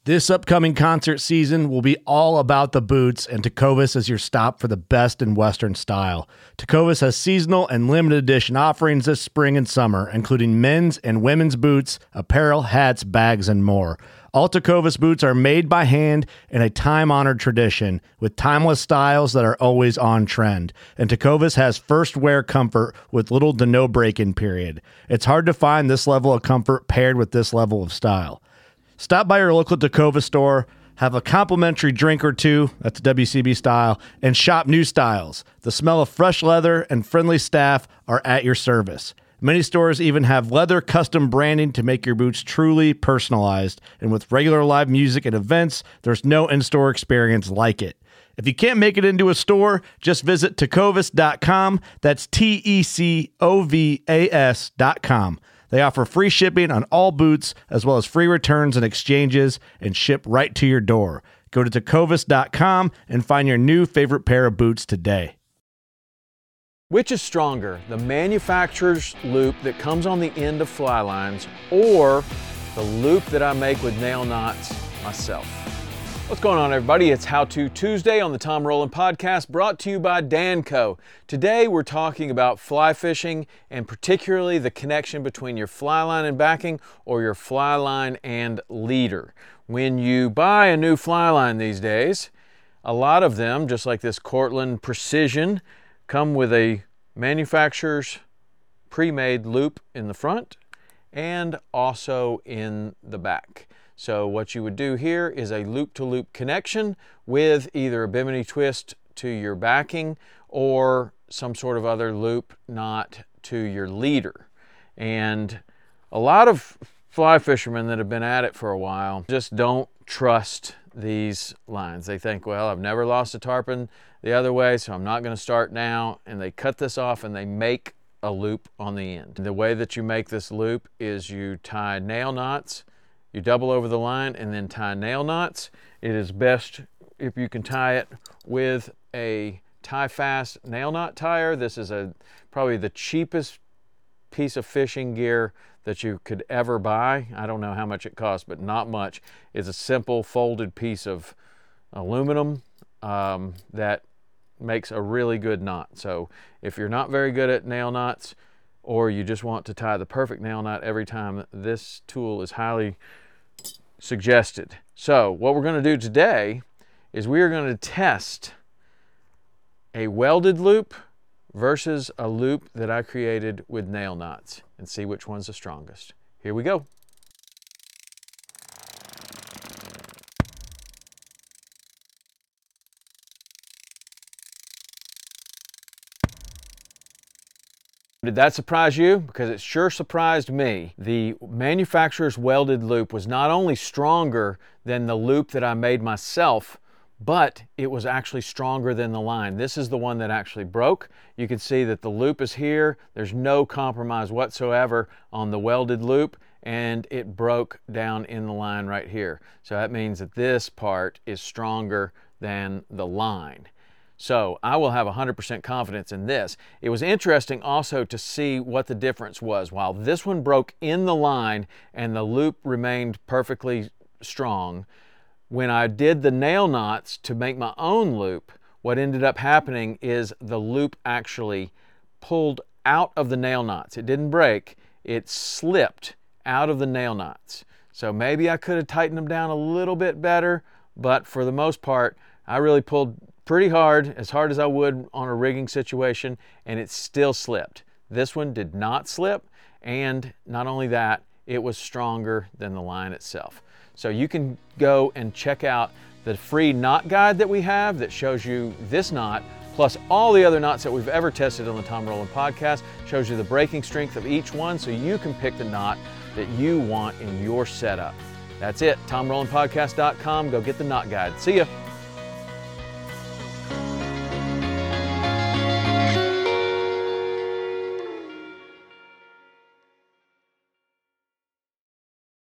This upcoming concert season will be all about the boots, and Tecovas is your stop for the best in Western style. Tecovas has seasonal and limited edition offerings this spring and summer, including men's and women's boots, apparel, hats, bags, and more. All Tecovas boots are made by hand in a time-honored tradition with timeless styles that are always on trend. And Tecovas has first wear comfort with little to no break-in period. It's hard to find this level of comfort paired with this level of style. Stop by your local Tecovas store, have a complimentary drink or two, that's WCB style, and shop new styles. The smell of fresh leather and friendly staff are at your service. Many stores even have leather custom branding to make your boots truly personalized. And with regular live music and events, there's no in-store experience like it. If you can't make it into a store, just visit tecovas.com. That's TECOVAS.com. They offer free shipping on all boots, as well as free returns and exchanges, and ship right to your door. Go to tecovas.com and find your new favorite pair of boots today. Which is stronger, the manufacturer's loop that comes on the end of fly lines or the loop that I make with nail knots myself? What's going on, everybody? It's How To Tuesday on the Tom Rowland Podcast, brought to you by Danco. Today we're talking about fly fishing, and particularly the connection between your fly line and backing or your fly line and leader. When you buy a new fly line these days, a lot of them, just like this Cortland Precision, come with a manufacturer's pre-made loop in the front and also in the back. So what you would do here is a loop-to-loop connection with either a bimini twist to your backing or some sort of other loop knot to your leader. And a lot of fly fishermen that have been at it for a while just don't trust these lines. They think, well, I've never lost a tarpon the other way, so I'm not going to start now. And they cut this off and they make a loop on the end. The way that you make this loop is you tie nail knots. You double over the line and then tie nail knots. It is best if you can tie it with a tie-fast nail knot tire. This is probably the cheapest piece of fishing gear that you could ever buy. I don't know how much it costs, but not much. It's a simple folded piece of aluminum that makes a really good knot. So if you're not very good at nail knots, or you just want to tie the perfect nail knot every time, this tool is highly suggested. So what we're going to do today is we are going to test a welded loop versus a loop that I created with nail knots and see which one's the strongest. Here we go. Did that surprise you? Because it sure surprised me. The manufacturer's welded loop was not only stronger than the loop that I made myself, but it was actually stronger than the line. This is the one that actually broke. You can see that the loop is here. There's no compromise whatsoever on the welded loop, and it broke down in the line right here. So that means that this part is stronger than the line. So I will have 100% confidence in this. It was interesting also to see what the difference was. While this one broke in the line and the loop remained perfectly strong, when I did the nail knots to make my own loop, what ended up happening is the loop actually pulled out of the nail knots. It didn't break, it slipped out of the nail knots. So maybe I could have tightened them down a little bit better, but for the most part, I really pulled pretty hard, as hard as I would on a rigging situation, and it still slipped. This one did not slip, and not only that, it was stronger than the line itself. So you can go and check out the free knot guide that we have that shows you this knot, plus all the other knots that we've ever tested on the Tom Rowland Podcast, shows you the breaking strength of each one so you can pick the knot that you want in your setup. That's it, TomRowlandPodcast.com. Go get the knot guide. See ya.